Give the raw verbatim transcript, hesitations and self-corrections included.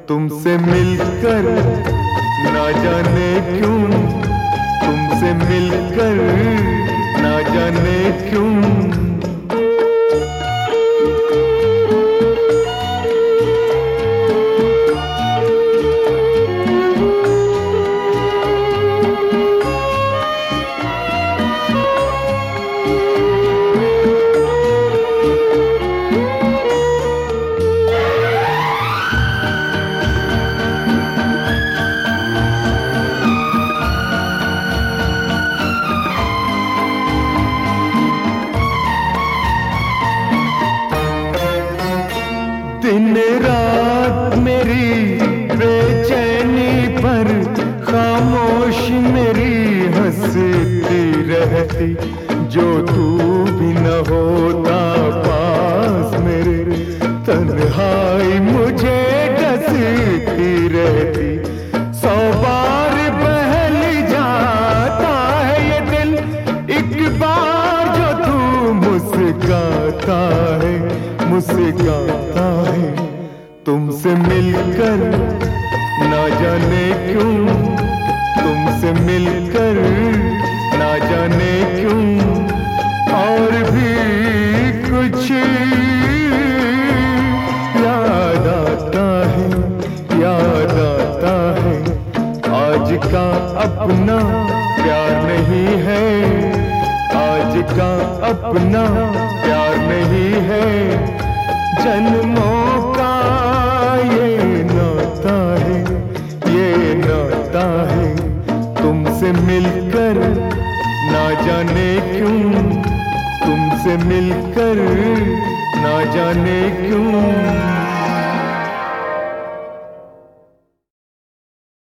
तुमसे मिलकर ना जाने क्यों, तुमसे मिलकर ना जाने क्यों। दिन रात मेरी बेचैनी पर खामोश मेरी हंसती रहती, जो तू भी न होता पास मेरे, तन्हाई मुझे डसती रहती। सौ बार बहल जाता है ये दिल, एक बार जो तू मुस्कुराता है, मुस्कुराता है। तुमसे मिलकर ना जाने क्यों, तुमसे मिलकर ना जाने क्यों। और भी कुछ याद आता है, याद आता है। आज का अपना प्यार नहीं है, आज का अपना प्यार नहीं है। जन्मों का ये नाता है, ये नाता है। तुमसे मिलकर ना जाने क्यों, तुमसे मिलकर ना जाने क्यों।